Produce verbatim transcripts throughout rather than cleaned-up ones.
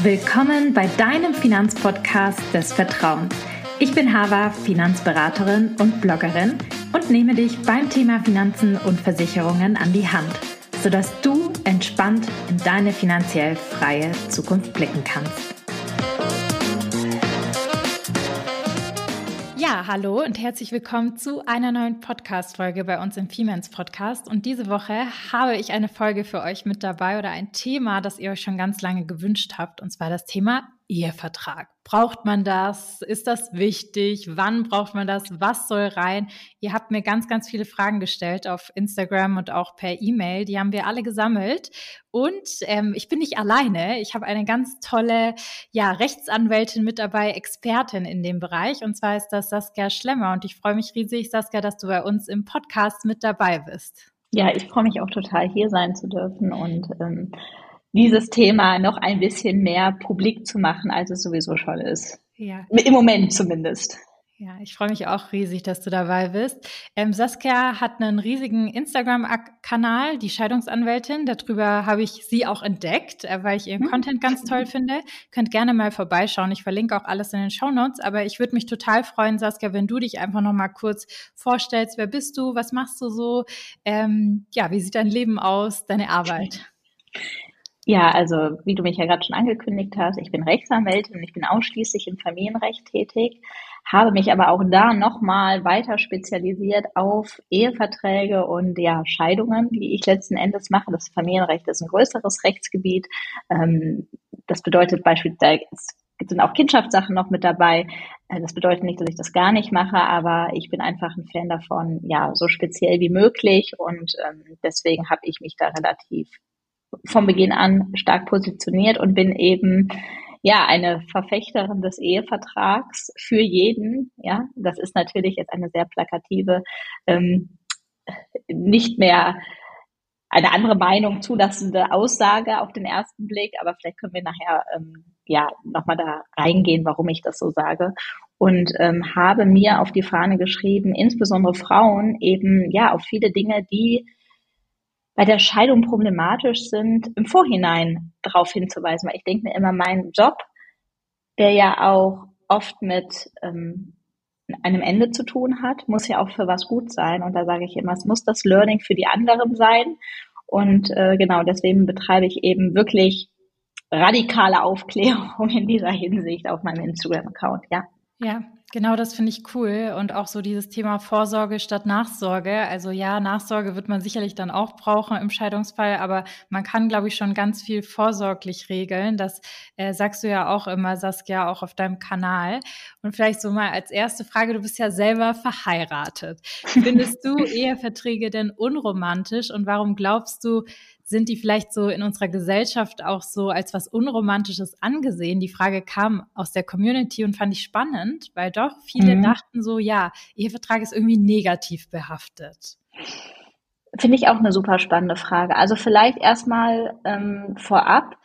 Willkommen bei deinem Finanzpodcast des Vertrauens. Ich bin Hava, Finanzberaterin und Bloggerin und nehme dich beim Thema Finanzen und Versicherungen an die Hand, sodass du entspannt in deine finanziell freie Zukunft blicken kannst. Ja, hallo und herzlich willkommen zu einer neuen Podcast-Folge bei uns im Femens Podcast. Und diese Woche habe ich eine Folge für euch mit dabei oder ein Thema, das ihr euch schon ganz lange gewünscht habt, und zwar das Thema Ehevertrag. Braucht man das? Ist das wichtig? Wann braucht man das? Was soll rein? Ihr habt mir ganz, ganz viele Fragen gestellt auf Instagram und auch per E-Mail. Die haben wir alle gesammelt. Und ähm, ich bin nicht alleine. Ich habe eine ganz tolle ja, Rechtsanwältin mit dabei, Expertin in dem Bereich. Und zwar ist das Saskia Schlemmer. Und ich freue mich riesig, Saskia, dass du bei uns im Podcast mit dabei bist. Ja, ich freue mich auch total, hier sein zu dürfen und ähm, dieses Thema noch ein bisschen mehr publik zu machen, als es sowieso schon ist. Ja. Im Moment zumindest. Ja, ich freue mich auch riesig, dass du dabei bist. Ähm, Saskia hat einen riesigen Instagram-Kanal, die Scheidungsanwältin. Darüber habe ich sie auch entdeckt, weil ich ihren hm. Content ganz toll finde. Könnt gerne mal vorbeischauen. Ich verlinke auch alles in den Shownotes. Aber ich würde mich total freuen, Saskia, wenn du dich einfach noch mal kurz vorstellst. Wer bist du? Was machst du so? Ähm, ja, wie sieht dein Leben aus? Deine Arbeit? Ja, also wie du mich ja gerade schon angekündigt hast, ich bin Rechtsanwältin und ich bin ausschließlich im Familienrecht tätig, habe mich aber auch da nochmal weiter spezialisiert auf Eheverträge und ja Scheidungen, die ich letzten Endes mache. Das Familienrecht ist ein größeres Rechtsgebiet. Das bedeutet beispielsweise, es sind auch Kindschaftssachen noch mit dabei. Das bedeutet nicht, dass ich das gar nicht mache, aber ich bin einfach ein Fan davon, ja, so speziell wie möglich, und deswegen habe ich mich da relativ von Beginn an stark positioniert und bin eben ja eine Verfechterin des Ehevertrags für jeden. Ja, das ist natürlich jetzt eine sehr plakative, ähm, nicht mehr eine andere Meinung zulassende Aussage auf den ersten Blick, aber vielleicht können wir nachher ähm, ja nochmal da reingehen, warum ich das so sage. Und ähm, habe mir auf die Fahne geschrieben, insbesondere Frauen eben ja auf viele Dinge, die bei der Scheidung problematisch sind, im Vorhinein darauf hinzuweisen. Weil ich denke mir immer, mein Job, der ja auch oft mit ähm, einem Ende zu tun hat, muss ja auch für was gut sein. Und da sage ich immer, es muss das Learning für die anderen sein. Und äh, genau deswegen betreibe ich eben wirklich radikale Aufklärung in dieser Hinsicht auf meinem Instagram-Account, ja. Ja, genau, das finde ich cool. Und auch so dieses Thema Vorsorge statt Nachsorge. Also ja, Nachsorge wird man sicherlich dann auch brauchen im Scheidungsfall, aber man kann, glaube ich, schon ganz viel vorsorglich regeln. Das äh, sagst du ja auch immer, Saskia, auch auf deinem Kanal. Und vielleicht so mal als erste Frage, du bist ja selber verheiratet. Findest du Eheverträge denn unromantisch, und warum glaubst du, sind die vielleicht so in unserer Gesellschaft auch so als was Unromantisches angesehen? Die Frage kam aus der Community und fand ich spannend, weil doch viele mhm. dachten so, ja, Ehevertrag ist irgendwie negativ behaftet. Finde ich auch eine super spannende Frage. Also vielleicht erstmal ähm, vorab,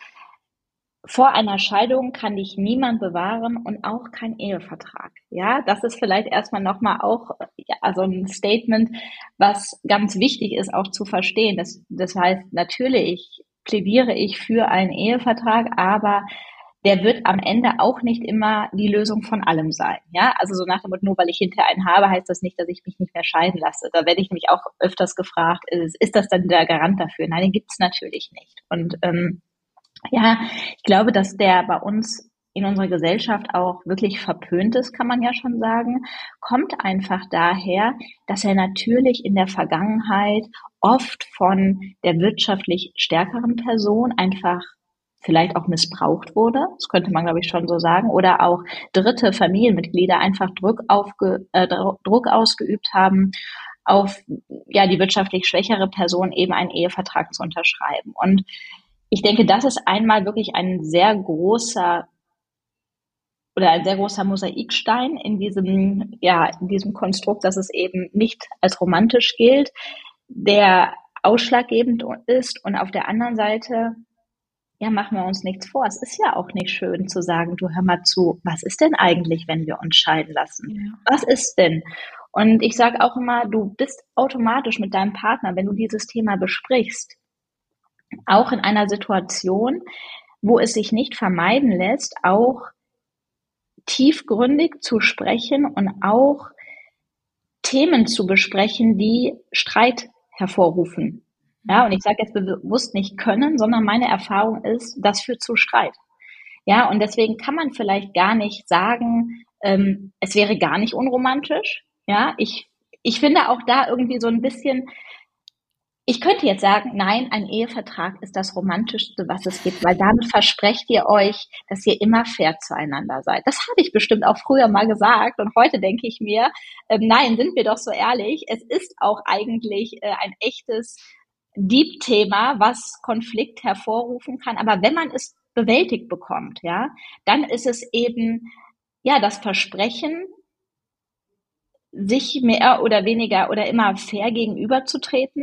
vor einer Scheidung kann dich niemand bewahren und auch kein Ehevertrag. Ja, das ist vielleicht erstmal nochmal auch ja, also ein Statement, was ganz wichtig ist auch zu verstehen. Das, das heißt, natürlich plädiere ich für einen Ehevertrag, aber der wird am Ende auch nicht immer die Lösung von allem sein. Ja, also so nach dem Motto, nur weil ich hinterher einen habe, heißt das nicht, dass ich mich nicht mehr scheiden lasse. Da werde ich nämlich auch öfters gefragt, ist, ist das dann der Garant dafür? Nein, den gibt es natürlich nicht. Und ähm, ja, ich glaube, dass der bei uns in unserer Gesellschaft auch wirklich verpönt ist, kann man ja schon sagen, kommt einfach daher, dass er natürlich in der Vergangenheit oft von der wirtschaftlich stärkeren Person einfach vielleicht auch missbraucht wurde. Das könnte man, glaube ich, schon so sagen. Oder auch dritte Familienmitglieder einfach Druck, aufge, äh, Druck ausgeübt haben, auf ja die wirtschaftlich schwächere Person eben einen Ehevertrag zu unterschreiben. Und ich denke, das ist einmal wirklich ein sehr großer oder ein sehr großer Mosaikstein in diesem, ja, in diesem Konstrukt, dass es eben nicht als romantisch gilt, der ausschlaggebend ist. Und auf der anderen Seite, ja, machen wir uns nichts vor. Es ist ja auch nicht schön zu sagen, du hör mal zu, was ist denn eigentlich, wenn wir uns scheiden lassen? Ja. Was ist denn? Und ich sage auch immer, du bist automatisch mit deinem Partner, wenn du dieses Thema besprichst, auch in einer Situation, wo es sich nicht vermeiden lässt, auch tiefgründig zu sprechen und auch Themen zu besprechen, die Streit hervorrufen. Ja, und ich sage jetzt bewusst nicht können, sondern meine Erfahrung ist, das führt zu Streit. Ja, und deswegen kann man vielleicht gar nicht sagen, ähm, es wäre gar nicht unromantisch. Ja, ich, ich finde auch da irgendwie so ein bisschen, ich könnte jetzt sagen, nein, ein Ehevertrag ist das Romantischste, was es gibt, weil damit versprecht ihr euch, dass ihr immer fair zueinander seid. Das habe ich bestimmt auch früher mal gesagt und heute denke ich mir, ähm, nein, sind wir doch so ehrlich, es ist auch eigentlich äh, ein echtes Deep-Thema, was Konflikt hervorrufen kann. Aber wenn man es bewältigt bekommt, ja, dann ist es eben ja das Versprechen, sich mehr oder weniger oder immer fair gegenüberzutreten.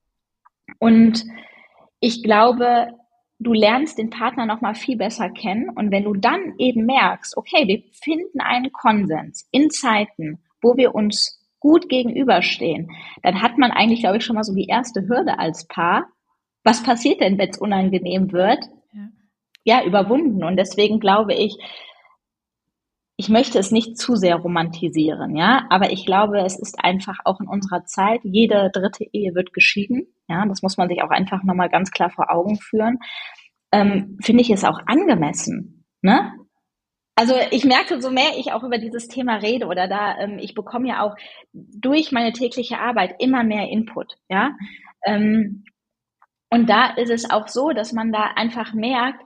Und ich glaube, du lernst den Partner noch mal viel besser kennen. Und wenn du dann eben merkst, okay, wir finden einen Konsens in Zeiten, wo wir uns gut gegenüberstehen, dann hat man eigentlich, glaube ich, schon mal so die erste Hürde als Paar. Was passiert denn, wenn es unangenehm wird? Ja. ja, überwunden. Und deswegen glaube ich, ich möchte es nicht zu sehr romantisieren, ja, aber ich glaube, es ist einfach auch in unserer Zeit, jede dritte Ehe wird geschieden, ja, das muss man sich auch einfach nochmal ganz klar vor Augen führen, ähm, finde ich es auch angemessen, ne? Also ich merke, so mehr ich auch über dieses Thema rede oder da, ähm, ich bekomme ja auch durch meine tägliche Arbeit immer mehr Input, ja, ähm, und da ist es auch so, dass man da einfach merkt,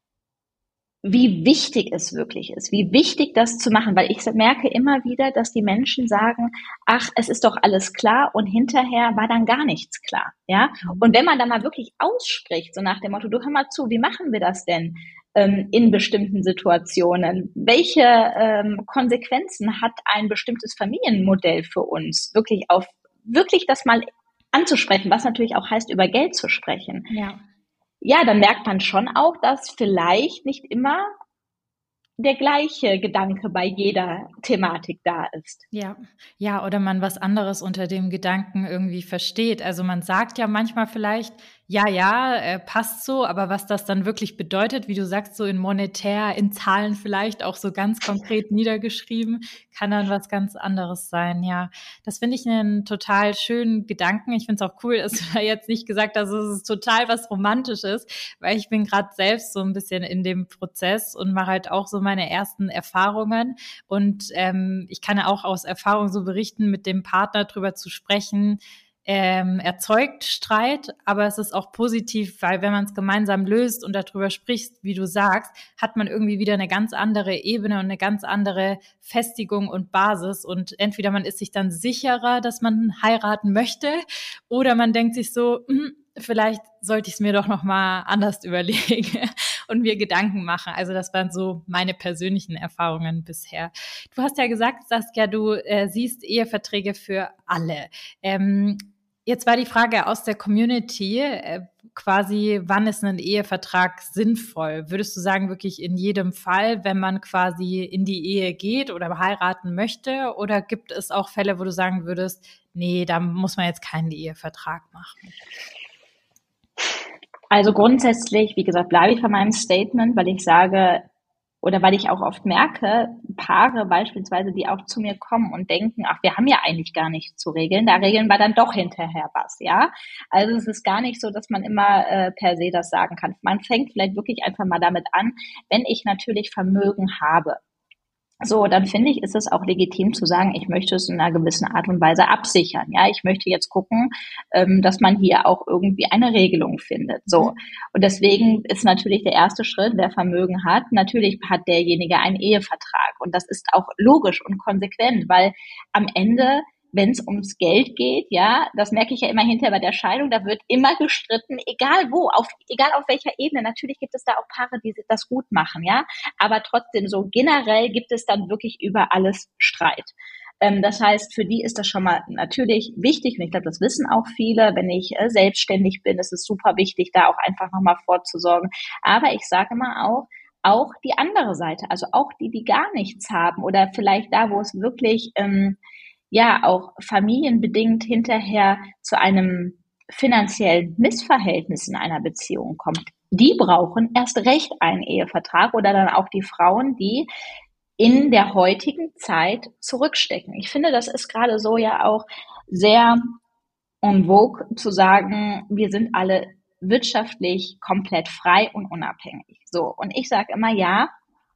wie wichtig es wirklich ist, wie wichtig das zu machen, weil ich merke immer wieder, dass die Menschen sagen, ach, es ist doch alles klar und hinterher war dann gar nichts klar, ja. Und wenn man dann mal wirklich ausspricht, so nach dem Motto, du hör mal zu, wie machen wir das denn ähm, in bestimmten Situationen? Welche ähm, Konsequenzen hat ein bestimmtes Familienmodell für uns? Wirklich auf, wirklich das mal anzusprechen, was natürlich auch heißt, über Geld zu sprechen. Ja. Ja, dann merkt man schon auch, dass vielleicht nicht immer der gleiche Gedanke bei jeder Thematik da ist. Ja, ja, oder man was anderes unter dem Gedanken irgendwie versteht. Also man sagt ja manchmal vielleicht, ja, ja, äh, passt so, aber was das dann wirklich bedeutet, wie du sagst, so in monetär, in Zahlen vielleicht auch so ganz konkret niedergeschrieben, kann dann was ganz anderes sein. Ja, das finde ich einen total schönen Gedanken. Ich finde es auch cool, dass du da jetzt nicht gesagt hast, es ist total was Romantisches, weil ich bin gerade selbst so ein bisschen in dem Prozess und mache halt auch so meine ersten Erfahrungen. Und ähm, ich kann ja auch aus Erfahrung so berichten, mit dem Partner drüber zu sprechen, ähm, erzeugt Streit, aber es ist auch positiv, weil wenn man es gemeinsam löst und darüber spricht, wie du sagst, hat man irgendwie wieder eine ganz andere Ebene und eine ganz andere Festigung und Basis und entweder man ist sich dann sicherer, dass man heiraten möchte oder man denkt sich so, hm, vielleicht sollte ich es mir doch noch mal anders überlegen und mir Gedanken machen. Also das waren so meine persönlichen Erfahrungen bisher. Du hast ja gesagt, Saskia, du äh, siehst Eheverträge für alle. Ähm, Jetzt war die Frage aus der Community äh, quasi, wann ist ein Ehevertrag sinnvoll? Würdest du sagen, wirklich in jedem Fall, wenn man quasi in die Ehe geht oder heiraten möchte? Oder gibt es auch Fälle, wo du sagen würdest, nee, da muss man jetzt keinen Ehevertrag machen? Also grundsätzlich, wie gesagt, bleibe ich bei meinem Statement, weil ich sage, oder weil ich auch oft merke, Paare beispielsweise, die auch zu mir kommen und denken, ach, wir haben ja eigentlich gar nichts zu regeln, da regeln wir dann doch hinterher was, ja. Also es ist gar nicht so, dass man immer äh, per se das sagen kann. Man fängt vielleicht wirklich einfach mal damit an, wenn ich natürlich Vermögen habe. So, dann finde ich, ist es auch legitim zu sagen, ich möchte es in einer gewissen Art und Weise absichern. Ja, ich möchte jetzt gucken, ähm, dass man hier auch irgendwie eine Regelung findet. So. Und deswegen ist natürlich der erste Schritt, wer Vermögen hat, natürlich hat derjenige einen Ehevertrag. Und das ist auch logisch und konsequent, weil am Ende, wenn es ums Geld geht, ja, das merke ich ja immer hinterher bei der Scheidung, da wird immer gestritten, egal wo, auf, egal auf welcher Ebene. Natürlich gibt es da auch Paare, die das gut machen, ja, aber trotzdem so generell gibt es dann wirklich über alles Streit. Ähm, das heißt, für die ist das schon mal natürlich wichtig und ich glaube, das wissen auch viele, wenn ich äh, selbstständig bin, ist es super wichtig, da auch einfach nochmal vorzusorgen. Aber ich sage mal auch, auch die andere Seite, also auch die, die gar nichts haben oder vielleicht da, wo es wirklich ähm, ja auch familienbedingt hinterher zu einem finanziellen Missverhältnis in einer Beziehung kommt. die brauchen erst recht einen Ehevertrag oder dann auch die Frauen, die in der heutigen Zeit zurückstecken. Ich finde, das ist gerade so ja auch sehr en vogue zu sagen, wir sind alle wirtschaftlich komplett frei und unabhängig. So. Und ich sage immer, ja,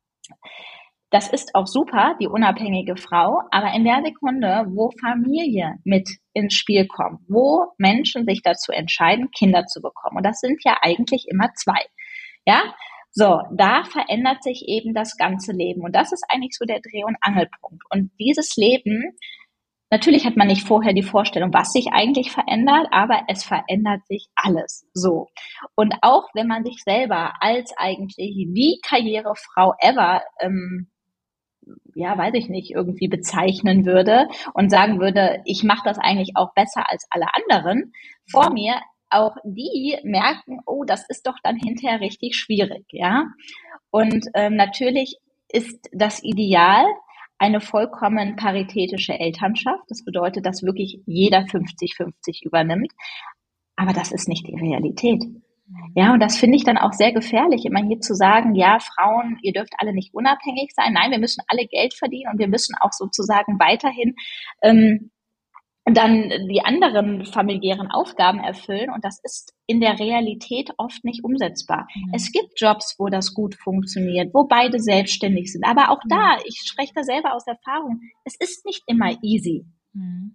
das ist auch super, die unabhängige Frau, aber in der Sekunde, wo Familie mit ins Spiel kommt, wo Menschen sich dazu entscheiden, Kinder zu bekommen, und das sind ja eigentlich immer zwei, ja, so, da verändert sich eben das ganze Leben, und das ist eigentlich so der Dreh- und Angelpunkt. Und dieses Leben, natürlich hat man nicht vorher die Vorstellung, was sich eigentlich verändert, aber es verändert sich alles so. Und auch wenn man sich selber als eigentlich die Karrierefrau ever ähm, ja, weiß ich nicht, irgendwie bezeichnen würde und sagen würde, ich mache das eigentlich auch besser als alle anderen vor mir, auch die merken, oh, das ist doch dann hinterher richtig schwierig, ja. Und ähm, natürlich ist das Ideal eine vollkommen paritätische Elternschaft. Das bedeutet, dass wirklich jeder fünfzig fünfzig übernimmt. Aber das ist nicht die Realität. Ja, und das finde ich dann auch sehr gefährlich, immer hier zu sagen, ja, Frauen, ihr dürft alle nicht unabhängig sein. Nein, wir müssen alle Geld verdienen und wir müssen auch sozusagen weiterhin ähm, dann die anderen familiären Aufgaben erfüllen. Und das ist in der Realität oft nicht umsetzbar. Mhm. Es gibt Jobs, wo das gut funktioniert, wo beide selbstständig sind. Aber auch da, ich spreche da selber aus Erfahrung, es ist nicht immer easy. Mhm.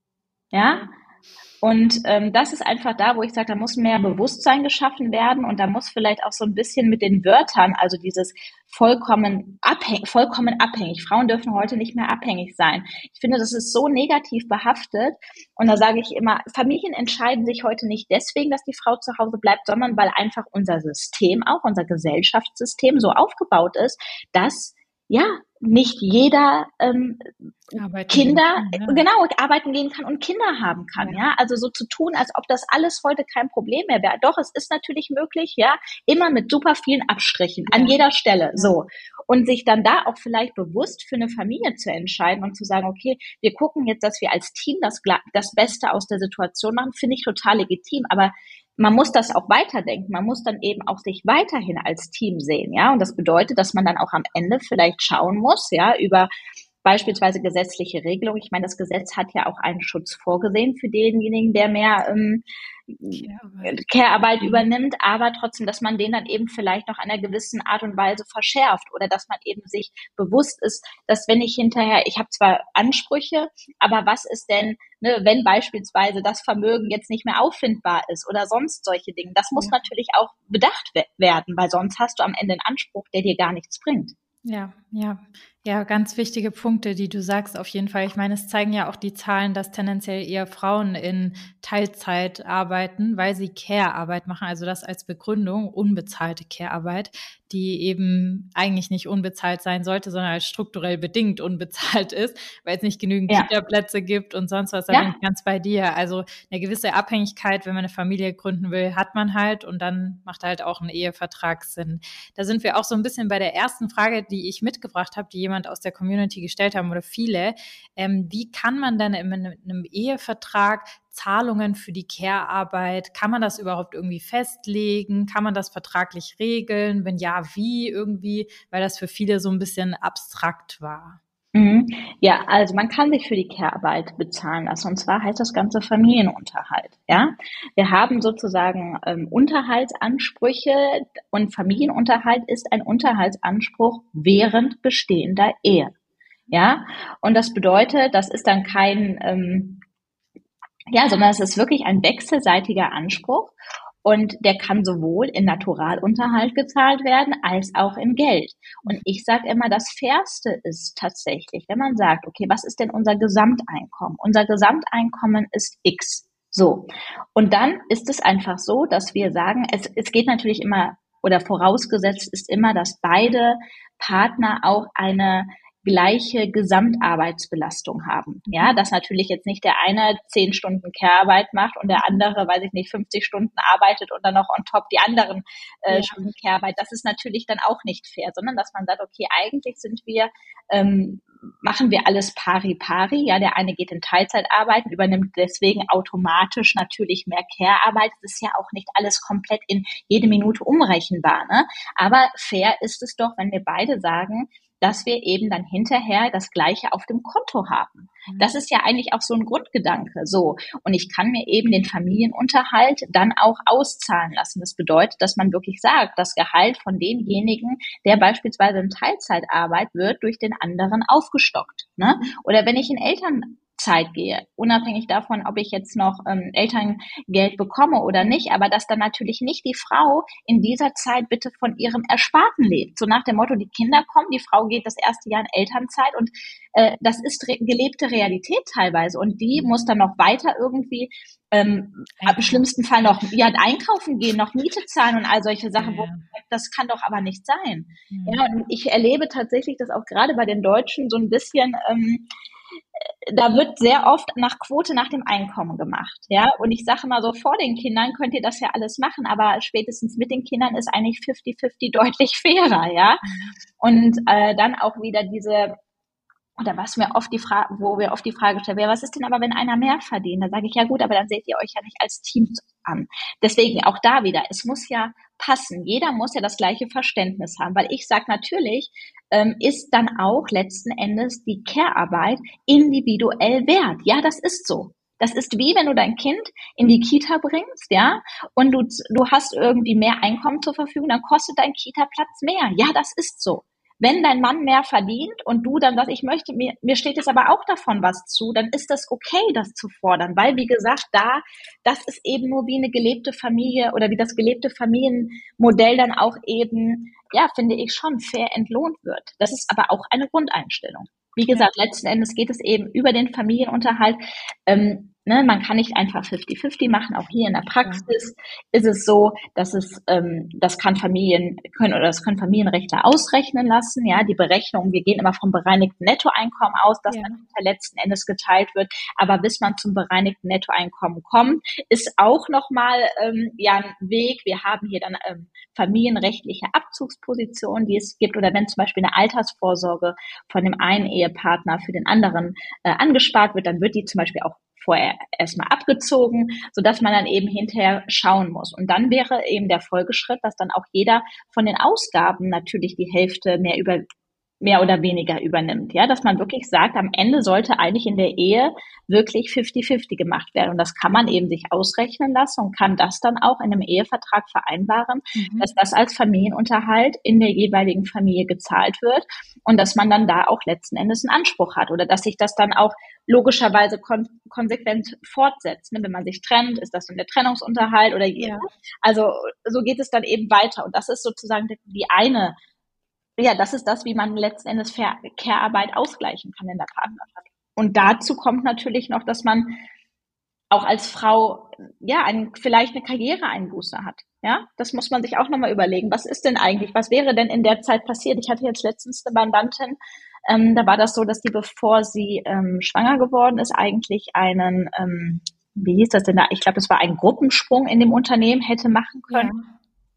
Ja, und ähm, das ist einfach da, wo ich sage, da muss mehr Bewusstsein geschaffen werden und da muss vielleicht auch so ein bisschen mit den Wörtern, also dieses vollkommen abhängig, vollkommen abhängig. Frauen dürfen heute nicht mehr abhängig sein. Ich finde, das ist so negativ behaftet und da sage ich immer, Familien entscheiden sich heute nicht deswegen, dass die Frau zu Hause bleibt, sondern weil einfach unser System auch, unser Gesellschaftssystem so aufgebaut ist, dass ja, nicht jeder ähm, Kinder, kann, ja. genau, arbeiten gehen kann und Kinder haben kann, ja. ja. Also so zu tun, als ob das alles heute kein Problem mehr wäre. Doch, es ist natürlich möglich, ja, immer mit super vielen Abstrichen, ja. an jeder Stelle, ja. so. Und sich dann da auch vielleicht bewusst für eine Familie zu entscheiden und zu sagen, okay, wir gucken jetzt, dass wir als Team das, das Beste aus der Situation machen, finde ich total legitim, aber man muss das auch weiterdenken. Man muss dann eben auch sich weiterhin als Team sehen, ja. Und das bedeutet, dass man dann auch am Ende vielleicht schauen muss, ja, über beispielsweise gesetzliche Regelung. Ich meine, das Gesetz hat ja auch einen Schutz vorgesehen für denjenigen, der mehr ähm, Care-Arbeit. Care-Arbeit übernimmt, aber trotzdem, dass man den dann eben vielleicht noch einer gewissen Art und Weise verschärft oder dass man eben sich bewusst ist, dass wenn ich hinterher, ich habe zwar Ansprüche, aber was ist denn, ne, wenn beispielsweise das Vermögen jetzt nicht mehr auffindbar ist oder sonst solche Dinge. Das muss ja. natürlich auch bedacht werden, weil sonst hast du am Ende einen Anspruch, der dir gar nichts bringt. Ja, ja, ja, ganz wichtige Punkte, die du sagst auf jeden Fall. Ich meine, es zeigen ja auch die Zahlen, dass tendenziell eher Frauen in Teilzeit arbeiten, weil sie Care-Arbeit machen, also das als Begründung, unbezahlte Care-Arbeit, die eben eigentlich nicht unbezahlt sein sollte, sondern als strukturell bedingt unbezahlt ist, weil es nicht genügend ja. Kita-Plätze gibt und sonst was. Da ja. bin ich ganz bei dir. Also eine gewisse Abhängigkeit, wenn man eine Familie gründen will, hat man halt und dann macht halt auch ein Ehevertrag Sinn. Da sind wir auch so ein bisschen bei der ersten Frage, die ich mitgebracht habe, die jemand aus der Community gestellt haben oder viele. Ähm, wie kann man denn in einem Ehevertrag Zahlungen für die Care-Arbeit, kann man das überhaupt irgendwie festlegen? Kann man das vertraglich regeln? Wenn ja, wie irgendwie? Weil das für viele so ein bisschen abstrakt war. Mhm. Ja, also man kann sich für die Care-Arbeit bezahlen lassen. Und zwar heißt das Ganze Familienunterhalt. Ja, wir haben sozusagen ähm, Unterhaltsansprüche und Familienunterhalt ist ein Unterhaltsanspruch während bestehender Ehe. Ja, und das bedeutet, das ist dann kein ähm, Ja, sondern es ist wirklich ein wechselseitiger Anspruch und der kann sowohl in Naturalunterhalt gezahlt werden als auch in Geld. Und ich sage immer, das Fairste ist tatsächlich, wenn man sagt, okay, was ist denn unser Gesamteinkommen? Unser Gesamteinkommen ist X. So. Und dann ist es einfach so, dass wir sagen, es, es geht natürlich immer oder vorausgesetzt ist immer, dass beide Partner auch eine gleiche Gesamtarbeitsbelastung haben. Ja, dass natürlich jetzt nicht der eine zehn Stunden Care-Arbeit macht und der andere, weiß ich nicht, fünfzig Stunden arbeitet und dann noch on top die anderen äh, Ja. Stunden Care-Arbeit. Das ist natürlich dann auch nicht fair, sondern dass man sagt, okay, eigentlich sind wir, ähm, machen wir alles pari pari. Ja, der eine geht in Teilzeit arbeiten, übernimmt deswegen automatisch natürlich mehr Care-Arbeit. Das ist ja auch nicht alles komplett in jede Minute umrechenbar, ne? Aber fair ist es doch, wenn wir beide sagen, dass wir eben dann hinterher das Gleiche auf dem Konto haben. Das ist ja eigentlich auch so ein Grundgedanke. So. Und ich kann mir eben den Familienunterhalt dann auch auszahlen lassen. Das bedeutet, dass man wirklich sagt, das Gehalt von demjenigen, der beispielsweise in Teilzeit arbeitet, wird durch den anderen aufgestockt. Ne? Oder wenn ich in Eltern Zeit gehe, unabhängig davon, ob ich jetzt noch ähm, Elterngeld bekomme oder nicht, aber dass dann natürlich nicht die Frau in dieser Zeit bitte von ihrem Ersparten lebt. So nach dem Motto, die Kinder kommen, die Frau geht das erste Jahr in Elternzeit und äh, das ist re- gelebte Realität teilweise und die muss dann noch weiter irgendwie ähm, im schlimmsten Fall noch ja, einkaufen gehen, noch Miete zahlen und all solche Sachen. Ja. Wo, das kann doch aber nicht sein. Mhm. Ja, und ich erlebe tatsächlich, dass auch gerade bei den Deutschen so ein bisschen ähm, da wird sehr oft nach Quote nach dem Einkommen gemacht, ja. Und ich sage mal so, vor den Kindern könnt ihr das ja alles machen, aber spätestens mit den Kindern ist eigentlich fifty fifty deutlich fairer, ja. Und äh, dann auch wieder diese, oder was mir oft die Frage, wo wir oft die Frage stellen, ja, was ist denn aber, wenn einer mehr verdient? Da sage ich, ja gut, aber dann seht ihr euch ja nicht als Team an. Deswegen auch da wieder, es muss ja passen. Jeder muss ja das gleiche Verständnis haben, weil ich sage natürlich, ähm, ist dann auch letzten Endes die Care-Arbeit individuell wert. Ja, das ist so. Das ist wie wenn du dein Kind in die Kita bringst, ja, und du, du hast irgendwie mehr Einkommen zur Verfügung, dann kostet dein Kita-Platz mehr. Ja, das ist so. Wenn dein Mann mehr verdient und du dann sagst, ich möchte, mir, mir steht jetzt aber auch davon was zu, dann ist das okay, das zu fordern, weil, wie gesagt, da, das ist eben nur wie eine gelebte Familie oder wie das gelebte Familienmodell dann auch eben, ja, finde ich schon fair entlohnt wird. Das ist aber auch eine Grundeinstellung. Wie gesagt, letzten Endes geht es eben über den Familienunterhalt. Ähm, ne, man kann nicht einfach fifty fifty machen. Auch hier in der Praxis ja. ist es so, dass es, ähm, das kann Familien können oder das können Familienrechtler ausrechnen lassen. Ja, die Berechnung, wir gehen immer vom bereinigten Nettoeinkommen aus, das ja. dann letzten Endes geteilt wird. Aber bis man zum bereinigten Nettoeinkommen kommt, ist auch nochmal ähm, ja ein Weg. Wir haben hier dann ähm, familienrechtliche Abzugspositionen, die es gibt, oder wenn zum Beispiel eine Altersvorsorge von dem einen Ehepartner für den anderen äh, angespart wird, dann wird die zum Beispiel auch vorher erstmal abgezogen, sodass man dann eben hinterher schauen muss. Und dann wäre eben der Folgeschritt, dass dann auch jeder von den Ausgaben natürlich die Hälfte mehr über mehr oder weniger übernimmt, ja, dass man wirklich sagt, am Ende sollte eigentlich in der Ehe wirklich fifty fifty gemacht werden. Und das kann man eben sich ausrechnen lassen und kann das dann auch in einem Ehevertrag vereinbaren, mhm. dass das als Familienunterhalt in der jeweiligen Familie gezahlt wird und dass man dann da auch letzten Endes einen Anspruch hat oder dass sich das dann auch logischerweise kon- konsequent fortsetzt. Ne? Wenn man sich trennt, ist das dann der Trennungsunterhalt oder ja. Also so geht es dann eben weiter. Und das ist sozusagen die eine Ja, das ist das, wie man letzten Endes Care-Arbeit ausgleichen kann in der Partnerschaft. Und dazu kommt natürlich noch, dass man auch als Frau ja ein, vielleicht eine Karriereeinbuße hat. Ja, das muss man sich auch nochmal überlegen. Was ist denn eigentlich, was wäre denn in der Zeit passiert? Ich hatte jetzt letztens eine Mandantin, ähm, da war das so, dass die, bevor sie ähm, schwanger geworden ist, eigentlich einen, ähm, wie hieß das denn da? Ich glaube, das war ein Gruppensprung in dem Unternehmen hätte machen können. Ja.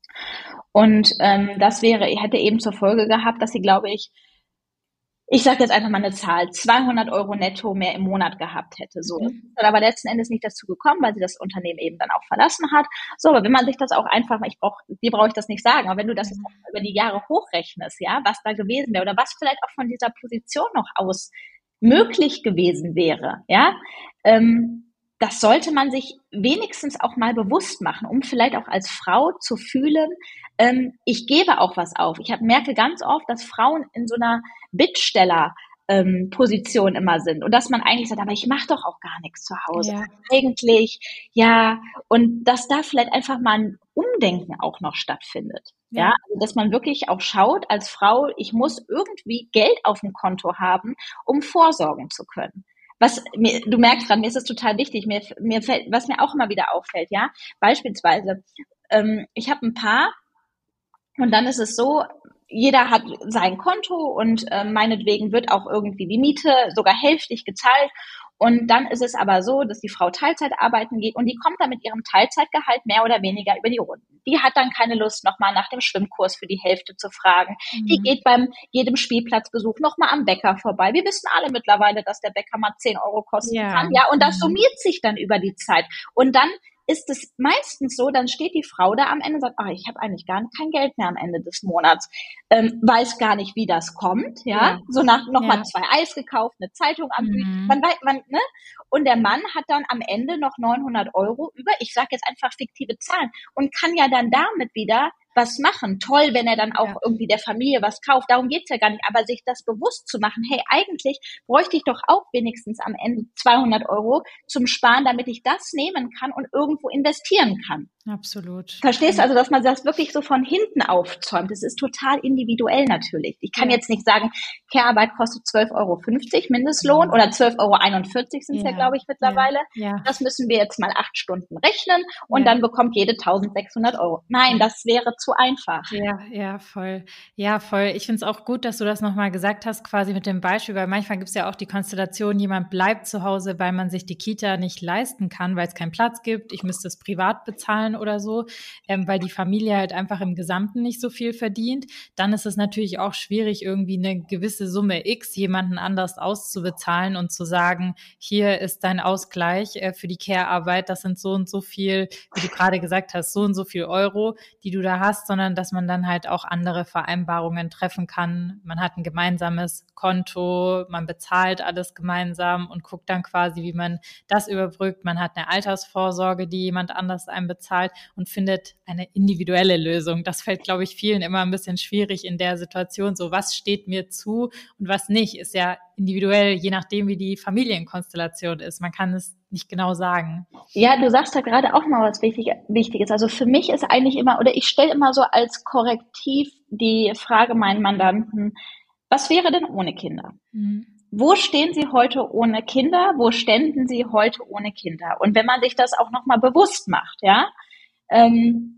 Und ähm, das wäre, hätte eben zur Folge gehabt, dass sie, glaube ich, ich sage jetzt einfach mal eine Zahl, zweihundert Euro netto mehr im Monat gehabt hätte. So, mhm. ist aber letzten Endes nicht dazu gekommen, weil sie das Unternehmen eben dann auch verlassen hat. So, aber wenn man sich das auch einfach, ich brauche, dir brauche ich das nicht sagen, aber wenn du das mhm. über die Jahre hochrechnest, ja, was da gewesen wäre oder was vielleicht auch von dieser Position noch aus möglich gewesen wäre, ja, ähm, das sollte man sich wenigstens auch mal bewusst machen, um vielleicht auch als Frau zu fühlen, ähm, ich gebe auch was auf. Ich hab, merke ganz oft, dass Frauen in so einer Bittsteller-Position ähm, immer sind und dass man eigentlich sagt, aber ich mache doch auch gar nichts zu Hause. Ja. Eigentlich, ja, und dass da vielleicht einfach mal ein Umdenken auch noch stattfindet. Ja, ja, also dass man wirklich auch schaut als Frau, ich muss irgendwie Geld auf dem Konto haben, um vorsorgen zu können. Was mir, du merkst gerade, mir ist es total wichtig, mir, mir fällt, was mir auch immer wieder auffällt, ja, beispielsweise, ähm, ich habe ein Paar und dann ist es so, jeder hat sein Konto und äh, meinetwegen wird auch irgendwie die Miete sogar hälftig gezahlt. Und dann ist es aber so, dass die Frau Teilzeit arbeiten geht und die kommt dann mit ihrem Teilzeitgehalt mehr oder weniger über die Runden. Die hat dann keine Lust, nochmal nach dem Schwimmkurs für die Hälfte zu fragen. Mhm. Die geht beim jedem Spielplatzbesuch nochmal am Bäcker vorbei. Wir wissen alle mittlerweile, dass der Bäcker mal zehn Euro kosten ja. kann. Ja, und das summiert sich dann über die Zeit. Und dann ist es meistens so, dann steht die Frau da am Ende und sagt, ach, ich habe eigentlich gar kein Geld mehr am Ende des Monats, ähm, weiß gar nicht, wie das kommt, ja, ja. so nach nochmal ja. zwei Eis gekauft, eine Zeitung am mhm. man weiß, man, ne, und der Mann hat dann am Ende noch neunhundert Euro über, ich sage jetzt einfach fiktive Zahlen und kann ja dann damit wieder was machen. Toll, wenn er dann auch ja. irgendwie der Familie was kauft. Darum geht's ja gar nicht. Aber sich das bewusst zu machen, hey, eigentlich bräuchte ich doch auch wenigstens am Ende zweihundert Euro zum Sparen, damit ich das nehmen kann und irgendwo investieren kann. Absolut. Verstehst du? Also, dass man das wirklich so von hinten aufzäumt. Das ist total individuell natürlich. Ich kann ja. jetzt nicht sagen, Care-Arbeit kostet zwölf Euro fünfzig Mindestlohn ja. oder zwölf Euro einundvierzig sind es ja, ja glaube ich, mittlerweile. Ja. Ja. Das müssen wir jetzt mal acht Stunden rechnen und ja. dann bekommt jede eintausendsechshundert Euro. Nein, das wäre zu einfach. Ja, ja, voll. Ja, voll. Ich finde es auch gut, dass du das nochmal gesagt hast, quasi mit dem Beispiel, weil manchmal gibt es ja auch die Konstellation, jemand bleibt zu Hause, weil man sich die Kita nicht leisten kann, weil es keinen Platz gibt. Ich müsste es privat bezahlen oder so, ähm, weil die Familie halt einfach im Gesamten nicht so viel verdient. Dann ist es natürlich auch schwierig, irgendwie eine gewisse Summe X jemanden anders auszubezahlen und zu sagen, hier ist dein Ausgleich äh, für die Care-Arbeit, das sind so und so viel, wie du gerade gesagt hast, so und so viel Euro, die du da hast, sondern dass man dann halt auch andere Vereinbarungen treffen kann. Man hat ein gemeinsames Konto, man bezahlt alles gemeinsam und guckt dann quasi, wie man das überbrückt. Man hat eine Altersvorsorge, die jemand anders einem bezahlt und findet eine individuelle Lösung. Das fällt, glaube ich, vielen immer ein bisschen schwierig in der Situation. So, was steht mir zu und was nicht, ist ja individuell, je nachdem, wie die Familienkonstellation ist. Man kann es nicht genau sagen. Ja, du sagst da gerade auch mal was wichtig, Wichtiges. Also für mich ist eigentlich immer, oder ich stelle immer so als Korrektiv die Frage meinen Mandanten, was wäre denn ohne Kinder? Mhm. Wo stehen Sie heute ohne Kinder? Wo ständen Sie heute ohne Kinder? Und wenn man sich das auch nochmal bewusst macht, ja, ähm,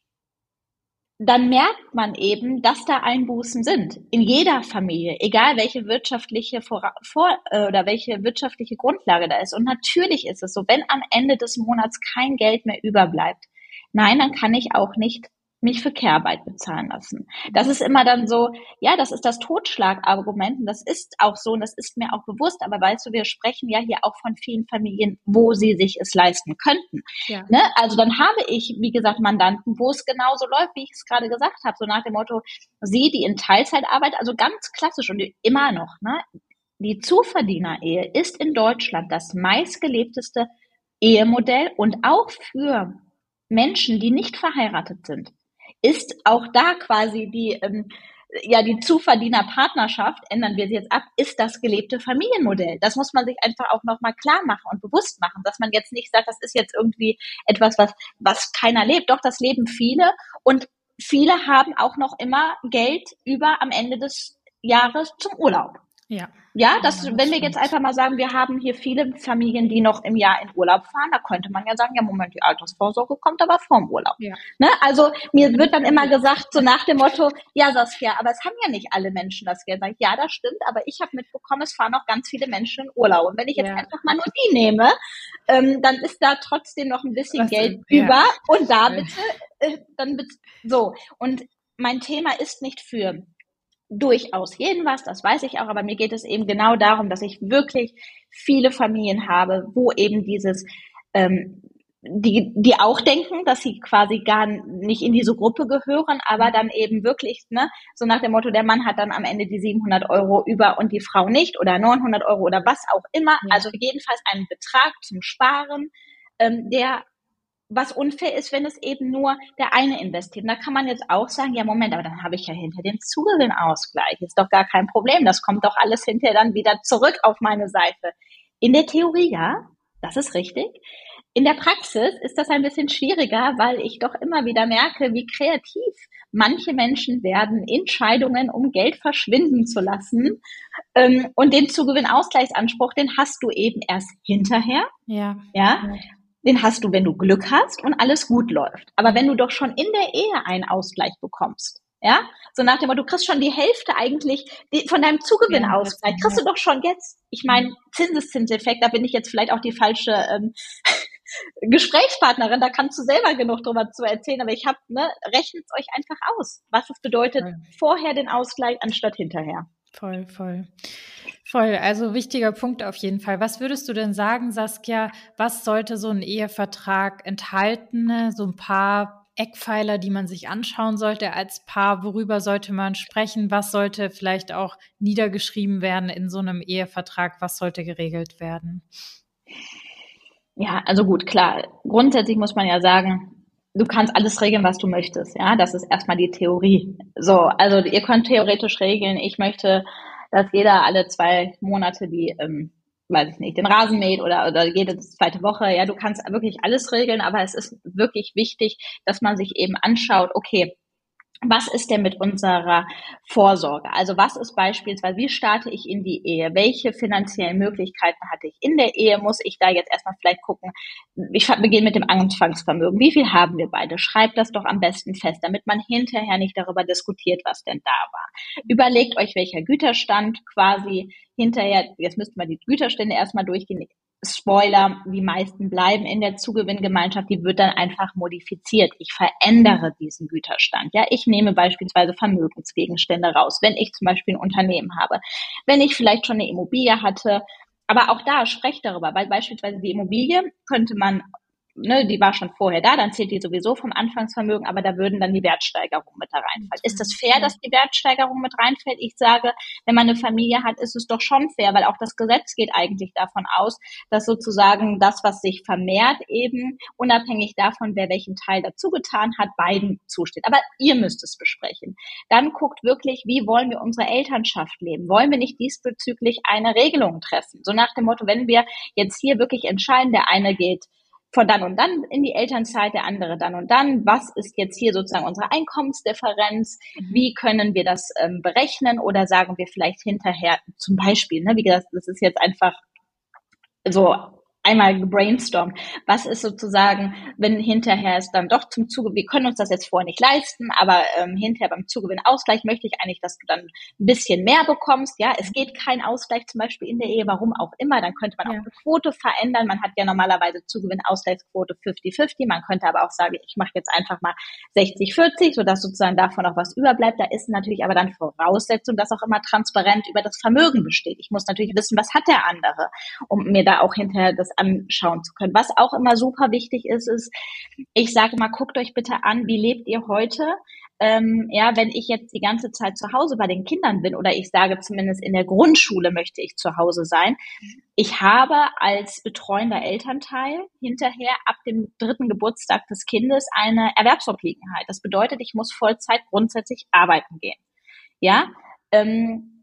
dann merkt man eben, dass da Einbußen sind. In jeder Familie, egal welche wirtschaftliche Vor- Vor- oder welche wirtschaftliche Grundlage da ist. Und natürlich ist es so, wenn am Ende des Monats kein Geld mehr überbleibt, nein, dann kann ich auch nicht mich für Care-Arbeit bezahlen lassen. Das ist immer dann so, ja, das ist das Totschlagargument und das ist auch so und das ist mir auch bewusst, aber weißt du, wir sprechen ja hier auch von vielen Familien, wo sie sich es leisten könnten. Ja. Ne? Also dann habe ich, wie gesagt, Mandanten, wo es genauso läuft, wie ich es gerade gesagt habe, so nach dem Motto, sie, die in Teilzeit arbeiten, also ganz klassisch und immer noch, ne? Die Zuverdienerehe ist in Deutschland das meistgelebteste Ehemodell und auch für Menschen, die nicht verheiratet sind, ist auch da quasi die, ähm, ja, die Zuverdienerpartnerschaft, ändern wir sie jetzt ab, ist das gelebte Familienmodell. Das muss man sich einfach auch nochmal klar machen und bewusst machen, dass man jetzt nicht sagt, das ist jetzt irgendwie etwas, was, was keiner lebt. Doch, das leben viele und viele haben auch noch immer Geld über am Ende des Jahres zum Urlaub. Ja. Ja, das, ja, das wenn wir jetzt einfach mal sagen, wir haben hier viele Familien, die noch im Jahr in Urlaub fahren, da könnte man ja sagen, ja Moment, die Altersvorsorge kommt aber vorm Urlaub. Ja. Ne? Also mir wird dann immer gesagt, so nach dem Motto, ja Saskia, aber es haben ja nicht alle Menschen das Geld. Sag ich, ja, das stimmt, aber ich habe mitbekommen, es fahren auch ganz viele Menschen in Urlaub. Und wenn ich jetzt ja. einfach mal nur die nehme, ähm, dann ist da trotzdem noch ein bisschen das Geld ist, über. Ja. Und da bitte, äh, dann bitte, so. Und mein Thema ist nicht für durchaus jeden was, das weiß ich auch, aber mir geht es eben genau darum, dass ich wirklich viele Familien habe, wo eben dieses, ähm, die, die auch denken, dass sie quasi gar nicht in diese Gruppe gehören, aber dann eben wirklich, ne, so nach dem Motto, der Mann hat dann am Ende die siebenhundert Euro über und die Frau nicht oder neunhundert Euro oder was auch immer, ja. Also jedenfalls einen Betrag zum Sparen, ähm, der was unfair ist, wenn es eben nur der eine investiert. Und da kann man jetzt auch sagen, ja Moment, aber dann habe ich ja hinter den Zugewinnausgleich. Ist doch gar kein Problem. Das kommt doch alles hinterher dann wieder zurück auf meine Seite. In der Theorie ja, das ist richtig. In der Praxis ist das ein bisschen schwieriger, weil ich doch immer wieder merke, wie kreativ manche Menschen werden, Entscheidungen, um Geld verschwinden zu lassen. Und den Zugewinnausgleichsanspruch, den hast du eben erst hinterher. Ja. Ja. Den hast du, wenn du Glück hast und alles gut läuft. Aber wenn du doch schon in der Ehe einen Ausgleich bekommst, Ja, so nach dem Motto, du kriegst schon die Hälfte eigentlich die, von deinem Zugewinnausgleich, Währenddessen, kriegst ja. du doch schon jetzt. Ich meine, Zinseszinseffekt, da bin ich jetzt vielleicht auch die falsche ähm, Gesprächspartnerin, da kannst du selber genug drüber zu erzählen, aber ich habe, ne, rechnet es euch einfach aus, was es bedeutet, Voll. vorher den Ausgleich anstatt hinterher. Voll, voll. Voll, also wichtiger Punkt auf jeden Fall. Was würdest du denn sagen, Saskia, was sollte so ein Ehevertrag enthalten? So ein paar Eckpfeiler, die man sich anschauen sollte als Paar, worüber sollte man sprechen? Was sollte vielleicht auch niedergeschrieben werden in so einem Ehevertrag? Was sollte geregelt werden? Ja, also gut, klar. Grundsätzlich muss man ja sagen, du kannst alles regeln, was du möchtest. Ja, das ist erstmal die Theorie. So, also ihr könnt theoretisch regeln, ich möchte, dass jeder alle zwei Monate die, ähm, weiß ich nicht, den Rasen mäht oder, oder jede zweite Woche. Ja, du kannst wirklich alles regeln, aber es ist wirklich wichtig, dass man sich eben anschaut, okay, was ist denn mit unserer Vorsorge? Also was ist beispielsweise, wie starte ich in die Ehe? Welche finanziellen Möglichkeiten hatte ich in der Ehe? Muss ich da jetzt erstmal vielleicht gucken, ich beginne mit dem Anfangsvermögen. Wie viel haben wir beide? Schreibt das doch am besten fest, damit man hinterher nicht darüber diskutiert, was denn da war. Überlegt euch, welcher Güterstand quasi hinterher, jetzt müssten wir die Güterstände erstmal durchgehen. Spoiler, die meisten bleiben in der Zugewinngemeinschaft, die wird dann einfach modifiziert. Ich verändere diesen Güterstand. Ja, ich nehme beispielsweise Vermögensgegenstände raus, wenn ich zum Beispiel ein Unternehmen habe, wenn ich vielleicht schon eine Immobilie hatte. Aber auch da sprecht darüber, weil beispielsweise die Immobilie könnte man, ne, die war schon vorher da, dann zählt die sowieso vom Anfangsvermögen, aber da würden dann die Wertsteigerungen mit da reinfallen. Ist das fair, dass die Wertsteigerung mit reinfällt? Ich sage, wenn man eine Familie hat, ist es doch schon fair, weil auch das Gesetz geht eigentlich davon aus, dass sozusagen das, was sich vermehrt, eben unabhängig davon, wer welchen Teil dazu getan hat, beiden zusteht. Aber ihr müsst es besprechen. Dann guckt wirklich, wie wollen wir unsere Elternschaft leben? Wollen wir nicht diesbezüglich eine Regelung treffen? So nach dem Motto, wenn wir jetzt hier wirklich entscheiden, der eine geht von dann und dann in die Elternzeit, der andere dann und dann. Was ist jetzt hier sozusagen unsere Einkommensdifferenz? Wie können wir das ähm, berechnen? Oder sagen wir vielleicht hinterher zum Beispiel, ne, wie gesagt, das ist jetzt einfach so einmal gebrainstormt. Was ist sozusagen, wenn hinterher es dann doch zum Zugewinn, wir können uns das jetzt vorher nicht leisten, aber ähm, hinterher beim Zugewinnausgleich möchte ich eigentlich, dass du dann ein bisschen mehr bekommst. Ja, es geht kein Ausgleich zum Beispiel in der Ehe, warum auch immer. Dann könnte man auch Ja. eine Quote verändern. Man hat ja normalerweise Zugewinnausgleichsquote fünfzig fünfzig. Man könnte aber auch sagen, ich mache jetzt einfach mal sechzig vierzig, sodass sozusagen davon auch was überbleibt. Da ist natürlich aber dann Voraussetzung, dass auch immer transparent über das Vermögen besteht. Ich muss natürlich wissen, was hat der andere, um mir da auch hinterher das anschauen zu können. Was auch immer super wichtig ist, ist, ich sage mal, guckt euch bitte an, wie lebt ihr heute? Ähm, ja, wenn ich jetzt die ganze Zeit zu Hause bei den Kindern bin oder ich sage zumindest in der Grundschule möchte ich zu Hause sein. Ich habe als betreuender Elternteil hinterher ab dem dritten Geburtstag des Kindes eine Erwerbsobliegenheit. Das bedeutet, ich muss Vollzeit grundsätzlich arbeiten gehen. Ja, ähm,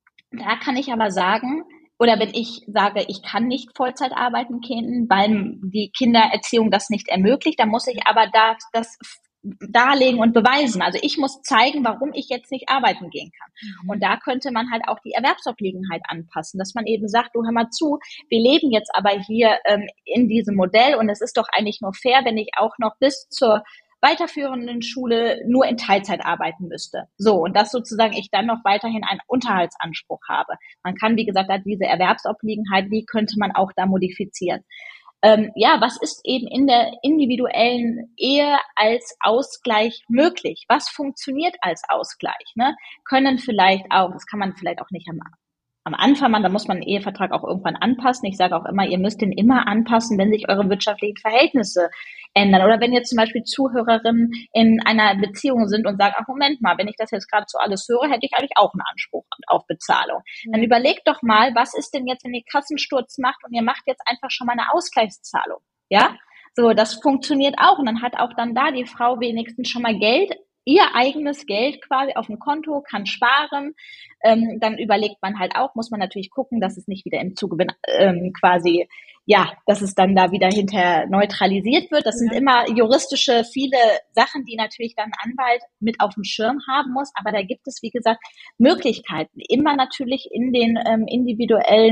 da kann ich aber sagen, oder wenn ich sage, ich kann nicht Vollzeit arbeiten gehen, weil die Kindererziehung das nicht ermöglicht, dann muss ich aber da das darlegen und beweisen. Also ich muss zeigen, warum ich jetzt nicht arbeiten gehen kann. Mhm. Und da könnte man halt auch die Erwerbsobliegenheit anpassen, dass man eben sagt, du hör mal zu, wir leben jetzt aber hier ähm, in diesem Modell und es ist doch eigentlich nur fair, wenn ich auch noch bis zur weiterführenden Schule nur in Teilzeit arbeiten müsste. So, und dass sozusagen ich dann noch weiterhin einen Unterhaltsanspruch habe. Man kann, wie gesagt, diese Erwerbsobliegenheit, wie könnte man auch da modifizieren? Ähm, ja, was ist eben in der individuellen Ehe als Ausgleich möglich? Was funktioniert als Ausgleich? Ne? Können vielleicht auch, das kann man vielleicht auch nicht am am Anfang, man, da muss man einen Ehevertrag auch irgendwann anpassen. Ich sage auch immer, ihr müsst den immer anpassen, wenn sich eure wirtschaftlichen Verhältnisse ändern. Oder wenn jetzt zum Beispiel Zuhörerinnen in einer Beziehung sind und sagen, ach Moment mal, wenn ich das jetzt gerade so alles höre, hätte ich eigentlich auch einen Anspruch auf Bezahlung. Mhm. Dann überlegt doch mal, was ist denn jetzt, wenn ihr Kassensturz macht und ihr macht jetzt einfach schon mal eine Ausgleichszahlung? Ja, so, das funktioniert auch. Und dann hat auch dann da die Frau wenigstens schon mal Geld, ihr eigenes Geld quasi auf dem Konto, kann sparen. Ähm, dann überlegt man halt auch, muss man natürlich gucken, dass es nicht wieder im Zugewinn ähm, quasi, ja, dass es dann da wieder hinterher neutralisiert wird. Das ja. sind immer juristische, viele Sachen, die natürlich dann ein Anwalt mit auf dem Schirm haben muss. Aber da gibt es, wie gesagt, Möglichkeiten. Immer natürlich in den ähm, individuellen